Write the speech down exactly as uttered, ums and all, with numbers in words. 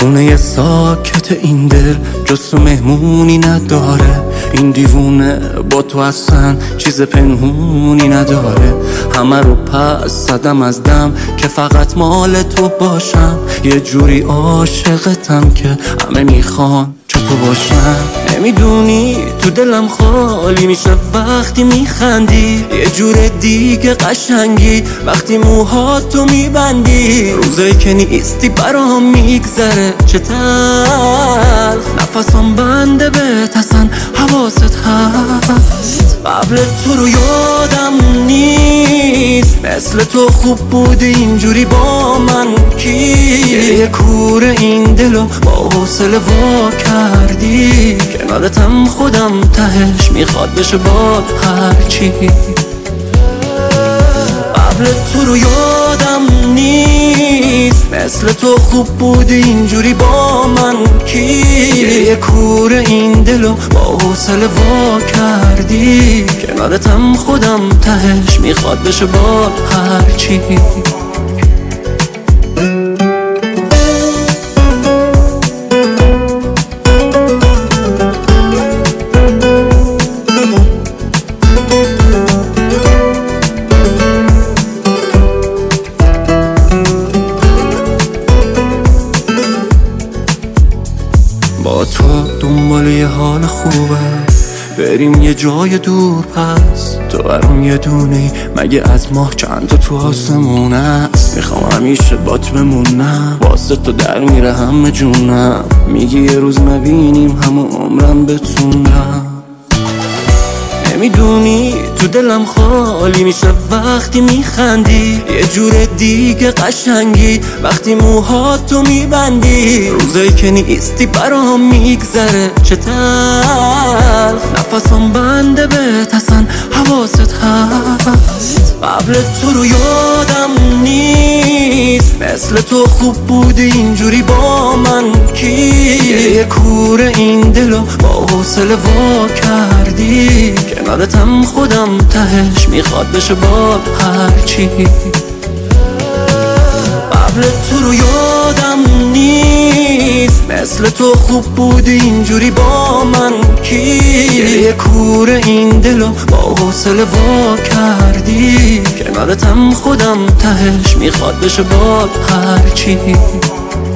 خونه ساکت این دل جز تو مهمونی نداره. این دیوونه با تو اصلا چیز پنهونی نداره. همه رو پس زدم از دم که فقط مال تو باشم. یه جوری عاشقتم که همه میخوان چه تو باشم. نمیدونی تو دلم خالی میشه وقتی میخندی. یه جور دیگه قشنگی وقتی موهاتو میبندی. روزایی که نیستی برام میگذره چه تلخ. نفسم بنده بهت اصلا حواست هست. قبل تو رو یادم نیست مثل تو خوب بودی اینجوری با من کی. یه کور این دلو با حوصله وا کردی. کنارتم خودم تهش میخواد بشه باد هرچی. قبل تو رو یادم نیست مثل تو خوب بودی اینجوری با من کی. یه کور این دلو با حوصله وا کردی. کنارتم خودم تهش میخواد بشه باد هرچی. با تو دنبال یه حال خوبه بریم یه جای دور پس. تو برام یه دونی مگه از ماه چند تا تو آسمون است. میخوام همیشه بات بمونم واسه تو در میره همه جونم. میگی یه روز مبینیم همه عمرم بتونم. نمیدونی تو دلم خالی میشه وقتی میخندی. یه جور دیگه قشنگی وقتی موهاتو میبندی. روزایی که نیستی برام میگذره چه تلخ. نفسم بنده بهت اصلا حواست هست. قبل تو رو یادم نیست مثل تو خوب بودی اینجوری با من کی. یه کور این دلو با حوصله وا کردی. کنارتم خودم تهش میخواد بشه باد هرچی. قبل تو رو یادم نیست مثل تو خوب بودی اینجوری با من کی. یه کور این دلو با حوصله وا کردی. کنارتم خودم تهش میخواد بشه باد هرچی.